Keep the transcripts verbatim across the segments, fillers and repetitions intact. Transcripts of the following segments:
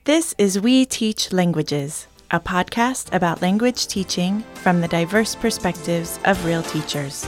This is We Teach Languages, a podcast about language teaching from the diverse perspectives of real teachers.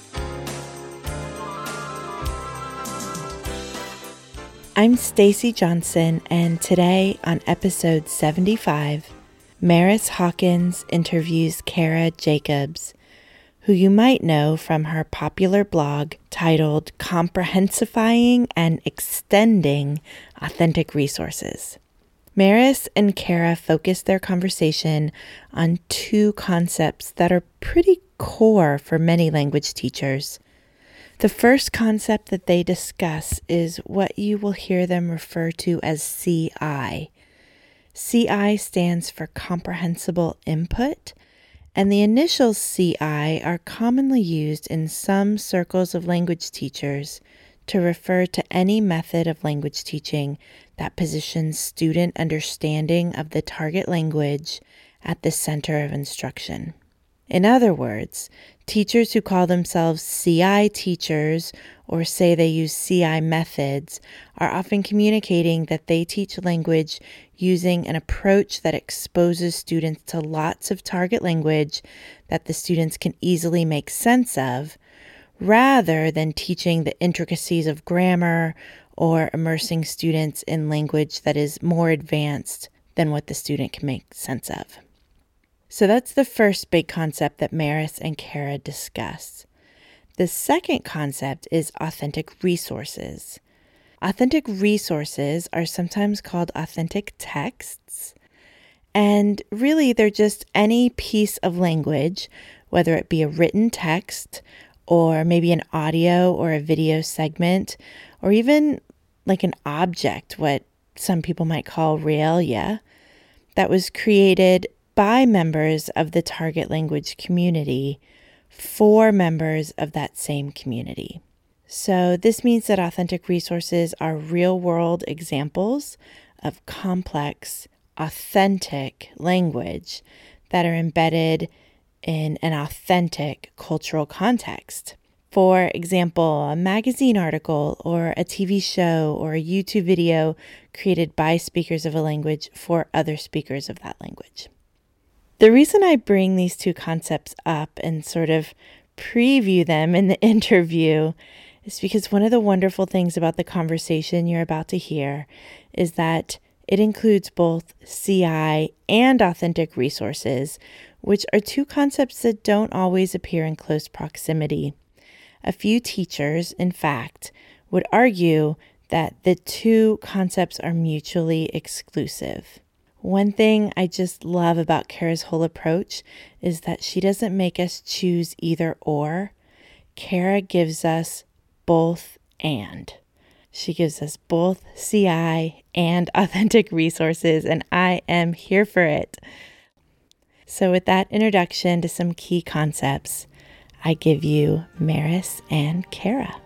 I'm Stacy Johnson, and today on episode seventy-five, Maris Hawkins interviews Kara Jacobs, who you might know from her popular blog titled Comprehensifying and Extending Authentic Resources. Maris and Kara focus their conversation on two concepts that are pretty core for many language teachers. The first concept that they discuss is what you will hear them refer to as C I. C I stands for comprehensible input, and the initials C I are commonly used in some circles of language teachers to refer to any method of language teaching that positions student understanding of the target language at the center of instruction. In other words, teachers who call themselves C I teachers or say they use C I methods are often communicating that they teach language using an approach that exposes students to lots of target language that the students can easily make sense of, rather than teaching the intricacies of grammar or immersing students in language that is more advanced than what the student can make sense of. So that's the first big concept that Maris and Kara discuss. The second concept is authentic resources. Authentic resources are sometimes called authentic texts, and really they're just any piece of language, whether it be a written text or maybe an audio or a video segment, or even like an object, what some people might call realia, that was created by members of the target language community for members of that same community. So this means that authentic resources are real-world examples of complex, authentic language that are embedded in an authentic cultural context. For example, a magazine article or a T V show or a YouTube video created by speakers of a language for other speakers of that language. The reason I bring these two concepts up and sort of preview them in the interview is because one of the wonderful things about the conversation you're about to hear is that it includes both C I and authentic resources, which are two concepts that don't always appear in close proximity. A few teachers, in fact, would argue that the two concepts are mutually exclusive. One thing I just love about Kara's whole approach is that she doesn't make us choose either or. Kara gives us both and. She gives us both C I and authentic resources, and I am here for it. So with that introduction to some key concepts, I give you Maris and Kara.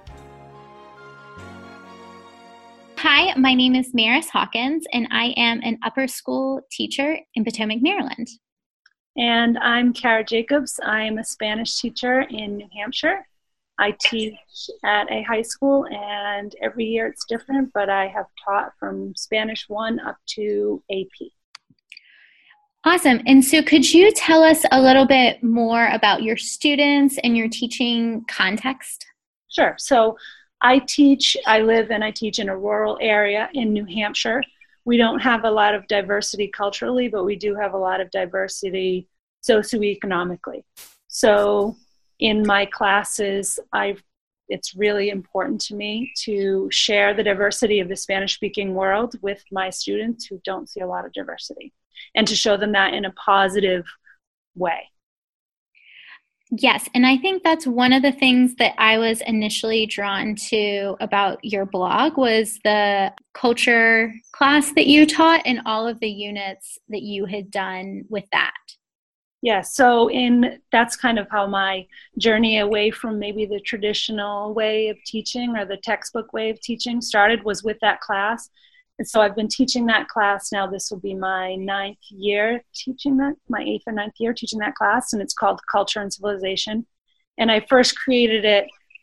Hi, my name is Maris Hawkins, and I am an upper school teacher in Potomac, Maryland. And I'm Kara Jacobs. I am a Spanish teacher in New Hampshire. I teach at a high school, and every year it's different, but I have taught from Spanish one up to A P. Awesome. And so could you tell us a little bit more about your students and your teaching context? Sure. So I teach, I live and I teach in a rural area in New Hampshire. We don't have a lot of diversity culturally, but we do have a lot of diversity socioeconomically. So in my classes, I it's really important to me to share the diversity of the Spanish-speaking world with my students who don't see a lot of diversity, and to show them that in a positive way. Yes, and I think that's one of the things that I was initially drawn to about your blog was the culture class that you taught and all of the units that you had done with that. Yeah, so in that's kind of how my journey away from maybe the traditional way of teaching or the textbook way of teaching started, was with that class. And so I've been teaching that class now. This will be my ninth year teaching that, my eighth or ninth year teaching that class, and it's called Culture and Civilization. And I first created it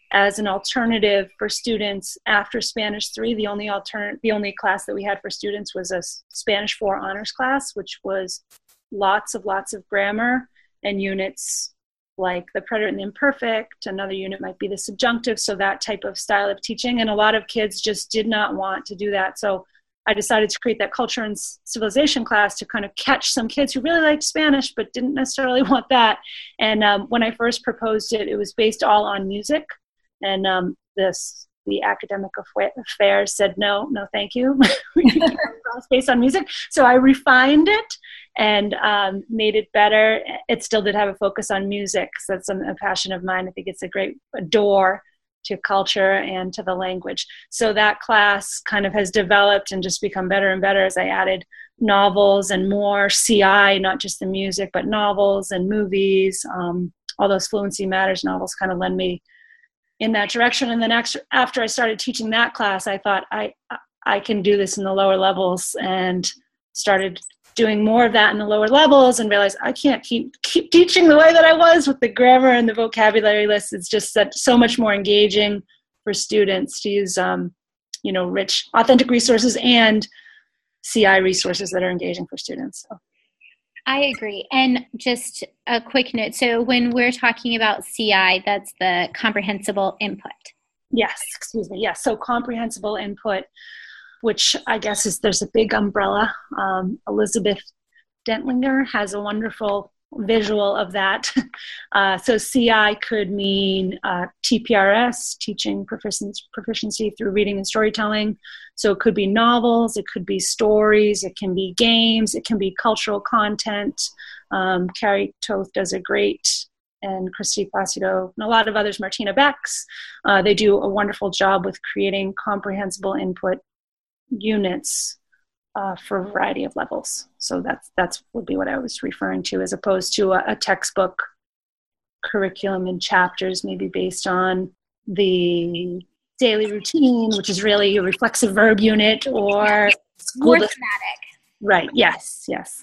as an alternative for students after Spanish three. The only alternate, the only class that we had for students was a Spanish four honors class, which was lots of lots of grammar and units like the preterite and the imperfect. Another unit might be the subjunctive, so that type of style of teaching. And a lot of kids just did not want to do that. So I decided to create that culture and civilization class to kind of catch some kids who really liked Spanish but didn't necessarily want that. And um, when I first proposed it, it was based all on music. And um, this, the academic affairs said, no, no, thank you. It's based on music. So I refined it and um, made it better. It still did have a focus on music, because that's a, a passion of mine. I think it's a great a door to culture and to the language. So that class kind of has developed and just become better and better as I added novels and more C I, not just the music, but novels and movies. Um, all those Fluency Matters novels kind of lend me in that direction. And then after, after I started teaching that class, I thought I I can do this in the lower levels, and started doing more of that in the lower levels, and realized I can't keep keep teaching the way that I was with the grammar and the vocabulary list. It's just that so much more engaging for students to use, um, you know, rich, authentic resources and C I resources that are engaging for students. So. I agree. And just a quick note. So when we're talking about C I, that's the comprehensible input. Yes, excuse me. Yes, so comprehensible input, which I guess is, there's a big umbrella. Um, Elizabeth Dentlinger has a wonderful visual of that. Uh, so C I could mean uh, T P R S, teaching proficiency, proficiency through reading and storytelling. So it could be novels, it could be stories, it can be games, it can be cultural content. Um, Carrie Toth does a great, and Christy Placido, and a lot of others, Martina Becks, uh, they do a wonderful job with creating comprehensible input units uh, for a variety of levels. So that's that's would be what I was referring to, as opposed to a, a textbook curriculum in chapters, maybe based on the daily routine, which is really a reflexive verb unit, or more thematic. Right. Yes. Yes.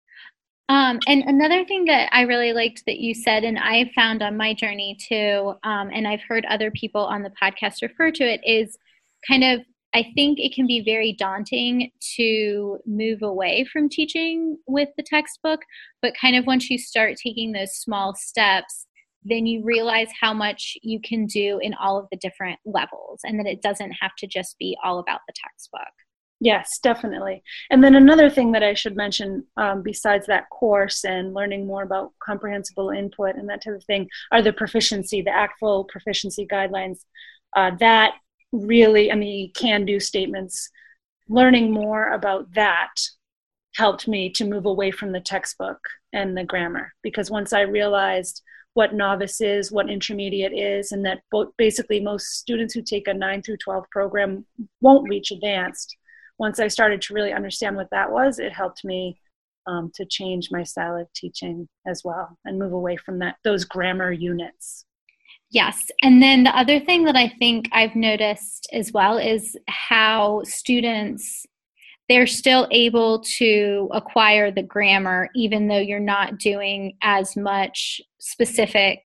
Um, and another thing that I really liked that you said, and I found on my journey too, um, and I've heard other people on the podcast refer to it, is kind of, I think it can be very daunting to move away from teaching with the textbook, but kind of once you start taking those small steps, then you realize how much you can do in all of the different levels, and that it doesn't have to just be all about the textbook. Yes, definitely. And then another thing that I should mention, um, besides that course and learning more about comprehensible input and that type of thing, are the proficiency, the actual proficiency guidelines. Uh, that really, and the can-do statements, learning more about that helped me to move away from the textbook and the grammar. Because once I realized what novice is, what intermediate is, and that both, basically most students who take a nine through twelve program won't reach advanced. Once I started to really understand what that was, it helped me um, to change my style of teaching as well and move away from that those grammar units. Yes. And then the other thing that I think I've noticed as well is how students, they're still able to acquire the grammar even though you're not doing as much specific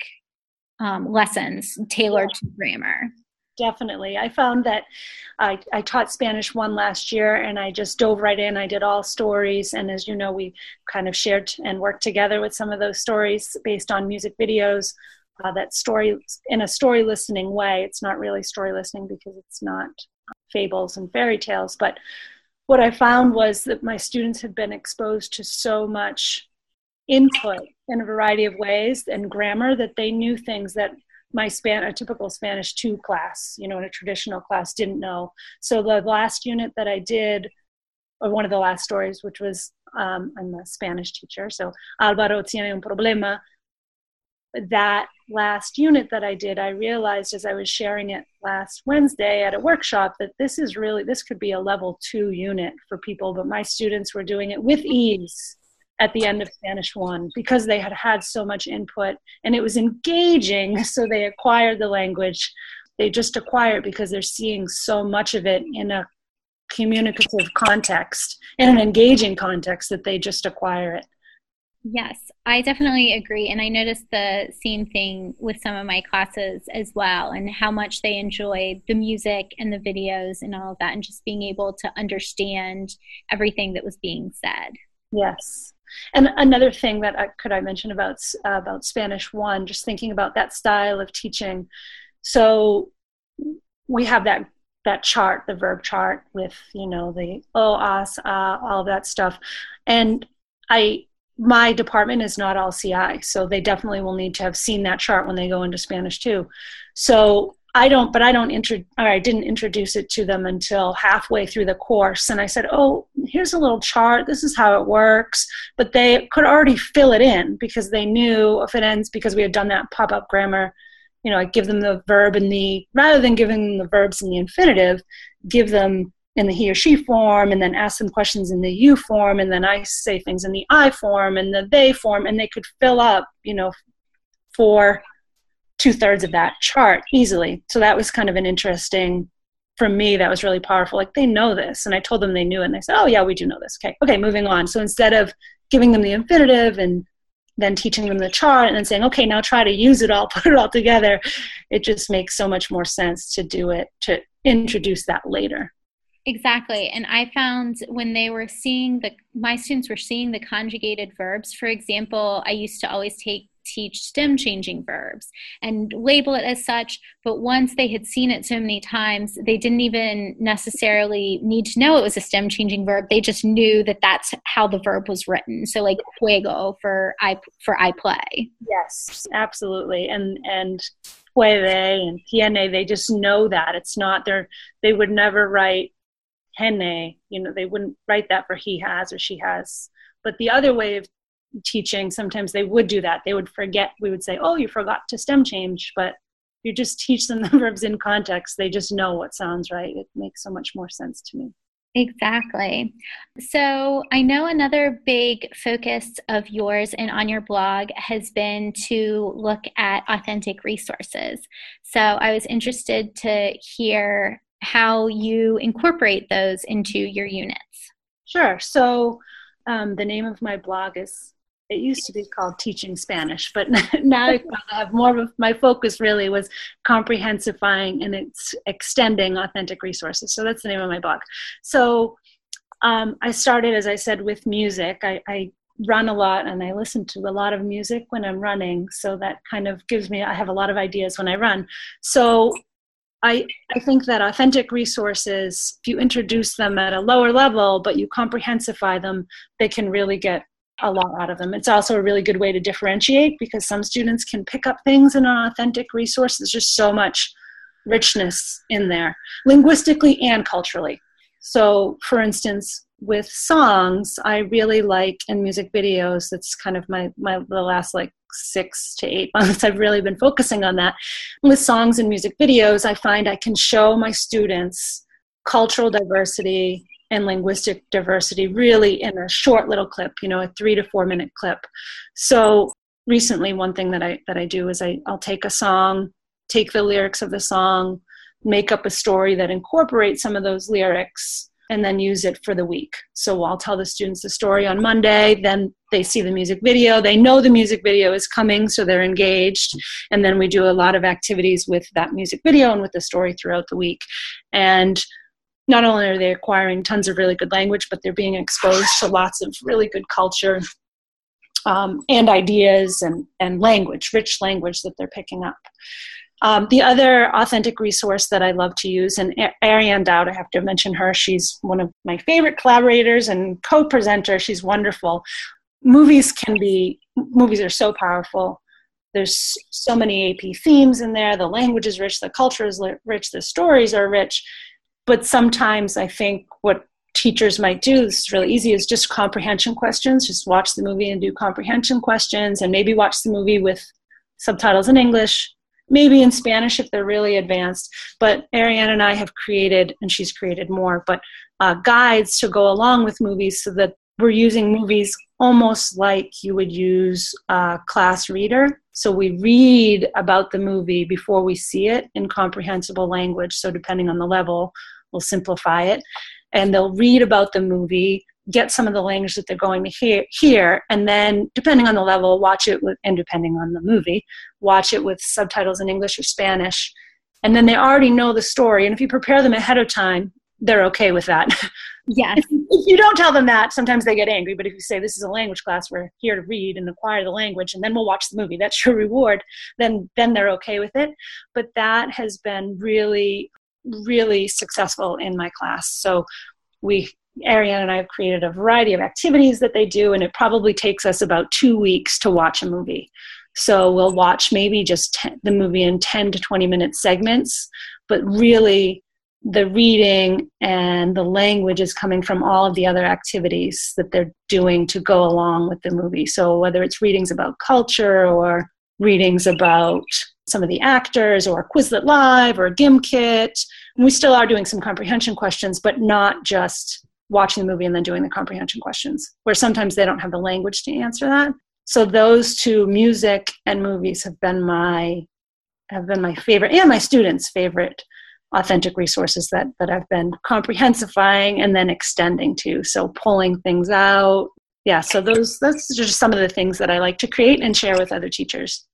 um, lessons tailored yeah. to grammar. Definitely. I found that I, I taught Spanish one last year, and I just dove right in. I did all stories. And as you know, we kind of shared and worked together with some of those stories based on music videos. Uh, that story in a story listening way. It's not really story listening because it's not fables and fairy tales. But what I found was that my students had been exposed to so much input in a variety of ways and grammar that they knew things that my span, a typical Spanish two class, you know, in a traditional class didn't know. So the last unit that I did, or one of the last stories, which was, um, I'm a Spanish teacher, so Álvaro tiene un problema. That last unit that I did, I realized as I was sharing it last Wednesday at a workshop that this is really, this could be a level two unit for people, but my students were doing it with ease at the end of Spanish one because they had had so much input and it was engaging, so they acquired the language. They just acquire it because they're seeing so much of it in a communicative context, in an engaging context, that they just acquire it. Yes, I definitely agree. And I noticed the same thing with some of my classes as well, and how much they enjoy the music and the videos and all of that, and just being able to understand everything that was being said. Yes. And another thing that I, could I mention about uh, about Spanish one, just thinking about that style of teaching. So we have that that chart, the verb chart with, you know, the o, as, uh, all of that stuff. And I, my department is not all C I, so they definitely will need to have seen that chart when they go into Spanish too. So I don't, but I don't, intro, or I didn't introduce it to them until halfway through the course. And I said, oh, here's a little chart. This is how it works. But they could already fill it in because they knew if it ends, because we had done that pop-up grammar, you know, I give them the verb in the, rather than giving them the verbs in the infinitive, give them in the he or she form, and then ask them questions in the you form, and then I say things in the I form and the they form, and they could fill up, you know, for two-thirds of that chart easily. So that was kind of an interesting, for me, that was really powerful. Like, they know this. And I told them they knew it, and they said, oh, yeah, we do know this. Okay, okay, moving on. So instead of giving them the infinitive and then teaching them the chart and then saying, okay, now try to use it all, put it all together, it just makes so much more sense to do it, to introduce that later. Exactly. And I found when they were seeing the, my students were seeing the conjugated verbs, for example, I used to always take teach stem changing verbs and label it as such, but once they had seen it so many times, they didn't even necessarily need to know it was a stem changing verb. They just knew that that's how the verb was written. So like juego for I for I play. Yes, absolutely. And and puede and tiene, they just know that. It's not their, they would never write hene, you know, they wouldn't write that for he has or she has. But the other way of teaching, sometimes they would do that. They would forget. We would say, oh, you forgot to stem change, but you just teach them the verbs in context. They just know what sounds right. It makes so much more sense to me. Exactly. So I know another big focus of yours and on your blog has been to look at authentic resources. So I was interested to hear how you incorporate those into your units. Sure. So um, the name of my blog is, it used to be called Teaching Spanish, but now I have more of my focus really was comprehensifying and it's extending authentic resources. So that's the name of my blog. So um, I started, as I said, with music. I, I run a lot and I listen to a lot of music when I'm running. So that kind of gives me, I have a lot of ideas when I run. So I, I think that authentic resources, if you introduce them at a lower level, but you comprehensify them, they can really get a lot out of them. It's also a really good way to differentiate because some students can pick up things in an authentic resource. There's just so much richness in there, linguistically and culturally. So, for instance, with songs, I really like, and music videos, that's kind of my, my the last like six to eight months I've really been focusing on that. With songs and music videos, I find I can show my students cultural diversity and linguistic diversity really in a short little clip, you know, a three to four minute clip. So recently one thing that I that I do is I, I'll take a song, take the lyrics of the song, make up a story that incorporates some of those lyrics, and then use it for the week. So I'll tell the students the story on Monday, then they see the music video, they know the music video is coming, so they're engaged, and then we do a lot of activities with that music video and with the story throughout the week. And not only are they acquiring tons of really good language, but they're being exposed to lots of really good culture um, and ideas and, and language, rich language that they're picking up. Um, the other authentic resource that I love to use, and Ariane Dowd, I have to mention her, she's one of my favorite collaborators and co-presenter. She's wonderful. Movies can be, movies are so powerful. There's so many A P themes in there. The language is rich, the culture is rich, the stories are rich. But sometimes I think what teachers might do, this is really easy, is just comprehension questions. Just watch the movie and do comprehension questions, and maybe watch the movie with subtitles in English, maybe in Spanish if they're really advanced. But Ariane and I have created, and she's created more, but uh, guides to go along with movies so that we're using movies almost like you would use a class reader. So we read about the movie before we see it in comprehensible language. So depending on the level, we'll simplify it. And they'll read about the movie. get some of the language that they're going to hear, hear, and then depending on the level, watch it with, and depending on the movie, watch it with subtitles in English or Spanish. And then they already know the story. And if you prepare them ahead of time, they're okay with that. Yes. If, if you don't tell them that, sometimes they get angry. But if you say, this is a language class, we're here to read and acquire the language, and then we'll watch the movie, that's your reward, then then they're okay with it. But that has been really, really successful in my class. So we, Ariane and I have created a variety of activities that they do, and it probably takes us about two weeks to watch a movie. So we'll watch maybe just ten, the movie in ten to twenty minute segments, but really the reading and the language is coming from all of the other activities that they're doing to go along with the movie. So whether it's readings about culture or readings about some of the actors or Quizlet Live or Gimkit, we still are doing some comprehension questions, but not just watching the movie and then doing the comprehension questions, where sometimes they don't have the language to answer that. So those two, music and movies, have been my have been my favorite, and my students' favorite authentic resources that, that I've been comprehensifying and then extending to. So pulling things out. Yeah, so those that's just some of the things that I like to create and share with other teachers.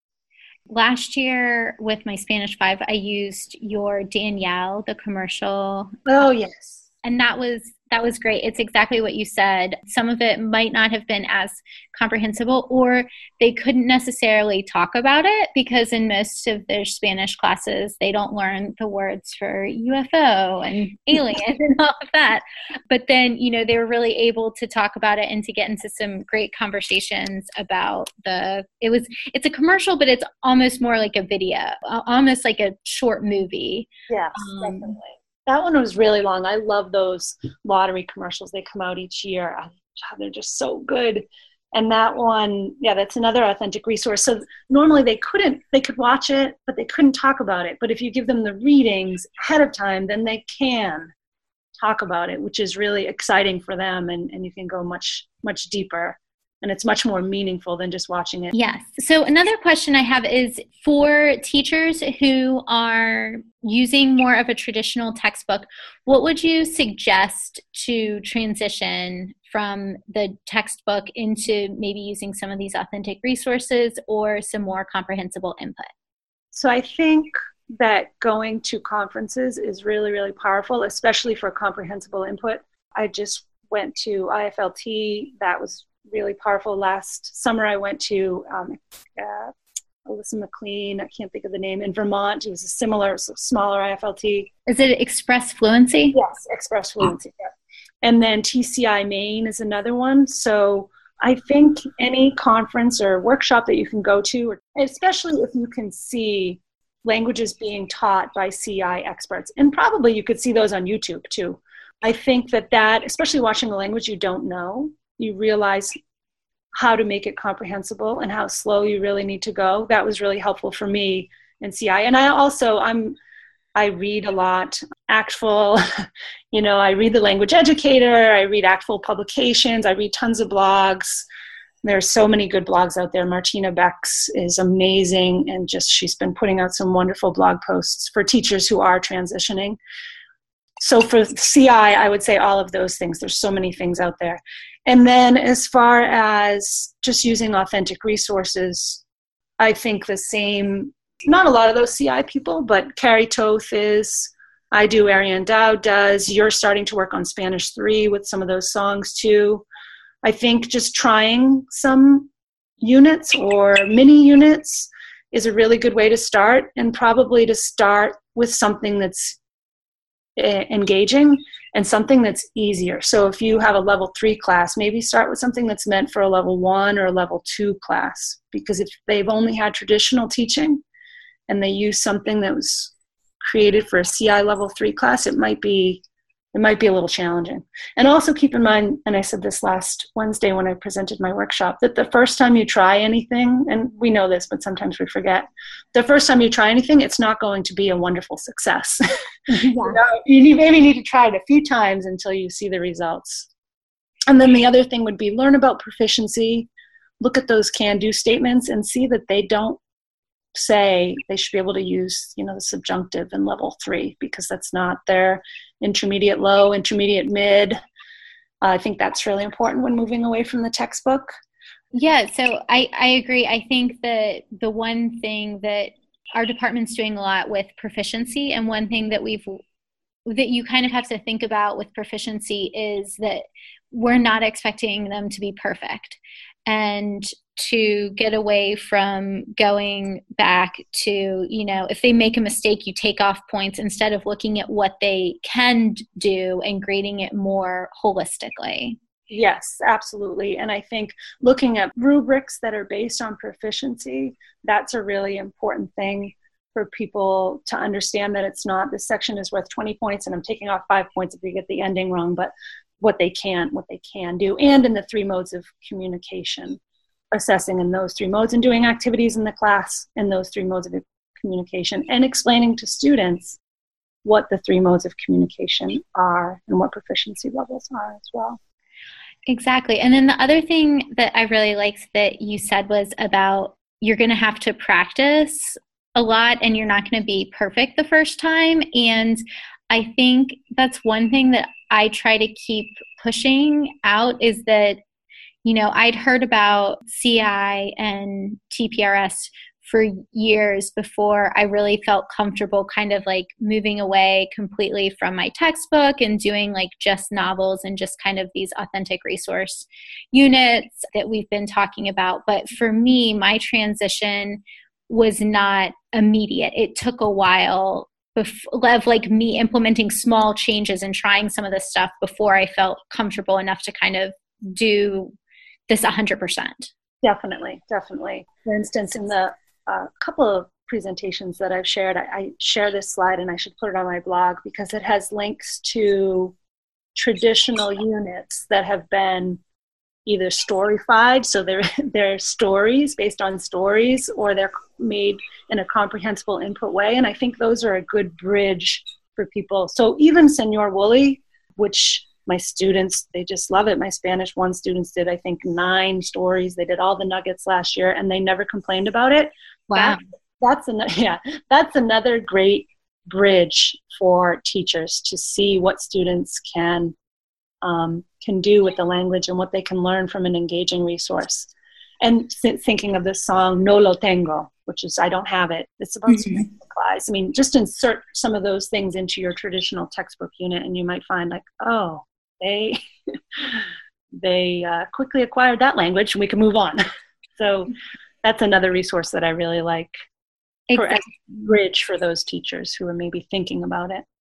Last year with my Spanish five, I used your Danielle, the commercial. Oh, yes. And that was that was great. It's exactly what you said. Some of it might not have been as comprehensible, or they couldn't necessarily talk about it because in most of their Spanish classes, they don't learn the words for U F O and alien and all of that. But then, you know, they were really able to talk about it and to get into some great conversations about the, it was, it's a commercial, but it's almost more like a video, almost like a short movie. Yes, um, definitely. That one was really long. I love those lottery commercials. They come out each year. They're just so good. And that one, yeah, that's another authentic resource. So normally they couldn't, they could watch it, but they couldn't talk about it. But if you give them the readings ahead of time, then they can talk about it, which is really exciting for them. And, and you can go much, much deeper. And it's much more meaningful than just watching it. Yes. So another question I have is for teachers who are using more of a traditional textbook, what would you suggest to transition from the textbook into maybe using some of these authentic resources or some more comprehensible input? So I think that going to conferences is really, really powerful, especially for comprehensible input. I just went to I F L T. That was really powerful. Last summer I went to um, uh, Alyssa McLean, I can't think of the name, in Vermont. It was a similar, smaller I F L T. Is it Express Fluency? Yes, Express Fluency. Yeah. And then T C I Maine is another one. So I think any conference or workshop that you can go to, especially if you can see languages being taught by C I experts, and probably you could see those on YouTube too. I think that that, especially watching a language you don't know, you realize how to make it comprehensible and how slow you really need to go. That was really helpful for me in C I. And I also, I'm, I read a lot, Actful, you know, I read The Language Educator, I read Actful publications, I read tons of blogs. There's so many good blogs out there. Martina Bex is amazing, and just she's been putting out some wonderful blog posts for teachers who are transitioning. So for C I, I would say all of those things. There's so many things out there. And then as far as just using authentic resources, I think the same, not a lot of those C I people, but Carrie Toth is, I do, Ariane Dowd does. You're starting to work on Spanish three with some of those songs too. I think just trying some units or mini units is a really good way to start, and probably to start with something that's engaging and something that's easier. So if you have a level three class, maybe start with something that's meant for a level one or a level two class, because if they've only had traditional teaching and they use something that was created for a C I level three class, it might be it might be a little challenging. And also keep in mind, and I said this last Wednesday when I presented my workshop, that the first time you try anything, and we know this, but sometimes we forget, the first time you try anything, it's not going to be a wonderful success. Yeah. You know, you maybe need to try it a few times until you see the results. And then the other thing would be learn about proficiency, look at those can-do statements and see that they don't say they should be able to use, you know, the subjunctive in level three, because that's not their intermediate low, intermediate mid. Uh, I think that's really important when moving away from the textbook. Yeah, so I, I agree. I think that the one thing that our department's doing a lot with proficiency, and one thing that we've that you kind of have to think about with proficiency is that we're not expecting them to be perfect. And to get away from going back to, you know, if they make a mistake, you take off points instead of looking at what they can do and grading it more holistically. Yes, absolutely. And I think looking at rubrics that are based on proficiency, that's a really important thing for people to understand, that it's not, this section is worth twenty points and I'm taking off five points if you get the ending wrong, but what they can, what they can do. And in the three modes of communication, assessing in those three modes and doing activities in the class in those three modes of communication, and explaining to students what the three modes of communication are and what proficiency levels are as well. Exactly. And then the other thing that I really liked that you said was about you're going to have to practice a lot and you're not going to be perfect the first time. And I think that's one thing that I try to keep pushing out is that, you know, I'd heard about C I and T P R S for years before I really felt comfortable kind of like moving away completely from my textbook and doing like just novels and just kind of these authentic resource units that we've been talking about. But for me, my transition was not immediate. It took a while of like me implementing small changes and trying some of this stuff before I felt comfortable enough to kind of do this one hundred percent. Definitely, definitely. For instance, in the uh, couple of presentations that I've shared, I, I share this slide and I should put it on my blog because it has links to traditional units that have been either storyfied, so they're, they're stories based on stories, or they're made in a comprehensible input way. And I think those are a good bridge for people. So even Señor Woolley, which my students, they just love it. My Spanish one students did, I think, nine stories. They did all the nuggets last year and they never complained about it. Wow. That, that's, an, yeah, that's another great bridge for teachers to see what students can um, can do with the language and what they can learn from an engaging resource. And th- thinking of this song, No Lo Tengo, which is I don't have it. It's about mm-hmm. strength supplies. I mean, just insert some of those things into your traditional textbook unit and you might find like, oh, they they uh, quickly acquired that language and we can move on. So that's another resource that I really like for a bridge for those teachers who are maybe thinking about it.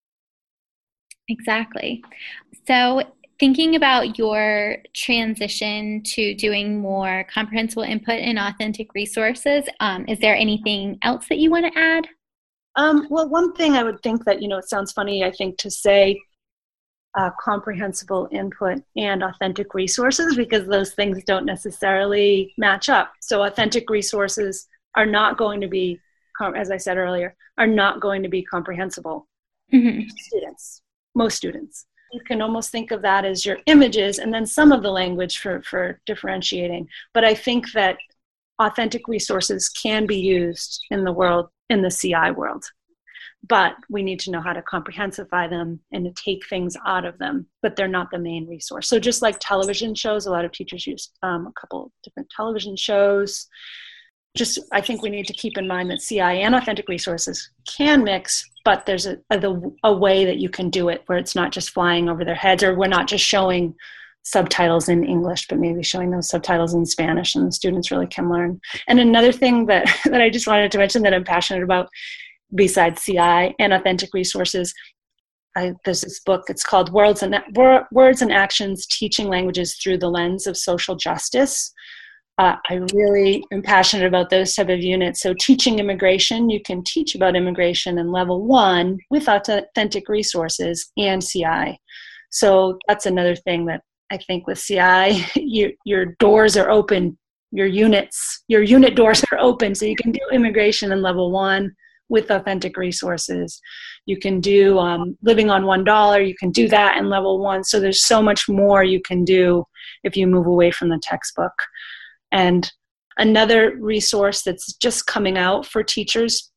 Exactly. So thinking about your transition to doing more comprehensible input and authentic resources, um, is there anything else that you want to add? Um, well, one thing I would think that, you know, it sounds funny, I think, to say uh, comprehensible input and authentic resources because those things don't necessarily match up. So authentic resources are not going to be, as I said earlier, are not going to be comprehensible mm-hmm. to students, most students. You can almost think of that as your images and then some of the language for, for differentiating. But I think that authentic resources can be used in the world, in the C I world. But we need to know how to comprehensify them and to take things out of them, but they're not the main resource. So just like television shows, a lot of teachers use um, a couple of different television shows. Just, I think we need to keep in mind that C I and authentic resources can mix, but there's a, a, a way that you can do it where it's not just flying over their heads, or we're not just showing subtitles in English, but maybe showing those subtitles in Spanish and the students really can learn. And another thing that, that I just wanted to mention that I'm passionate about besides C I and authentic resources, I, there's this book, it's called Words and, Words and Actions, Teaching Languages Through the Lens of Social Justice. Uh, I really am passionate about those type of units. So teaching immigration, you can teach about immigration in level one with authentic resources and C I. So that's another thing that I think with C I, you, your doors are open, your units, your unit doors are open. So you can do immigration in level one with authentic resources. You can do um, living on one dollar, you can do that in level one. So there's so much more you can do if you move away from the textbook. And another resource that's just coming out for teachers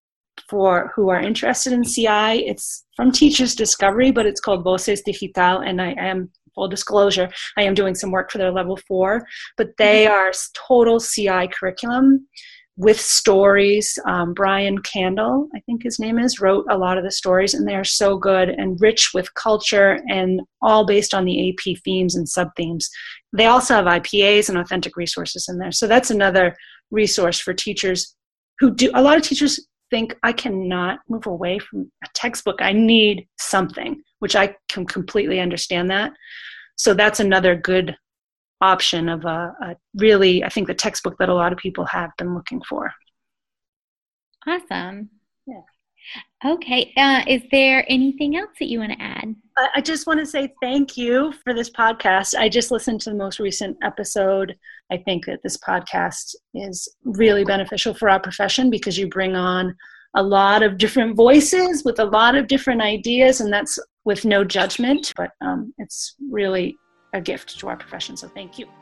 for who are interested in C I, it's from Teachers Discovery, but it's called Voces Digital, and I am full disclosure, I am doing some work for their level four, but they are total C I curriculum with stories. Um, Brian Candle, I think his name is, wrote a lot of the stories, and they're so good and rich with culture and all based on the A P themes and sub-themes. They also have I P As and authentic resources in there. So that's another resource for teachers who do, a lot of teachers think, I cannot move away from a textbook. I need something, which I can completely understand that. So that's another good option of a, a really, I think, the textbook that a lot of people have been looking for. Awesome. Yeah. Okay. Uh, is there anything else that you want to add? I, I just want to say thank you for this podcast. I just listened to the most recent episode. I think that this podcast is really beneficial for our profession because you bring on a lot of different voices with a lot of different ideas, and that's with no judgment, but um, it's really a gift to our profession. So thank you.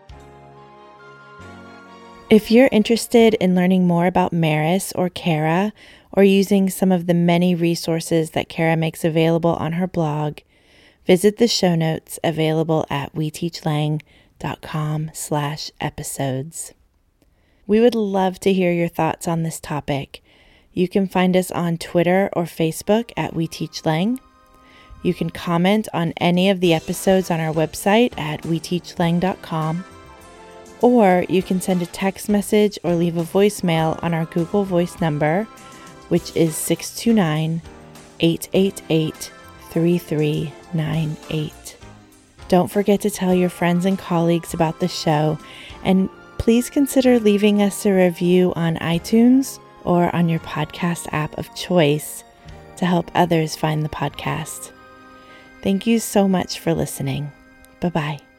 If you're interested in learning more about Maris or Kara, or using some of the many resources that Kara makes available on her blog, visit the show notes available at weteachlang.com slash episodes. We would love to hear your thoughts on this topic. You can find us on Twitter or Facebook at WeTeachLang. You can comment on any of the episodes on our website at we teach lang dot com. Or you can send a text message or leave a voicemail on our Google Voice number, which is six two nine, eight eight eight, three three nine eight. Don't forget to tell your friends and colleagues about the show, and please consider leaving us a review on iTunes or on your podcast app of choice to help others find the podcast. Thank you so much for listening. Bye-bye.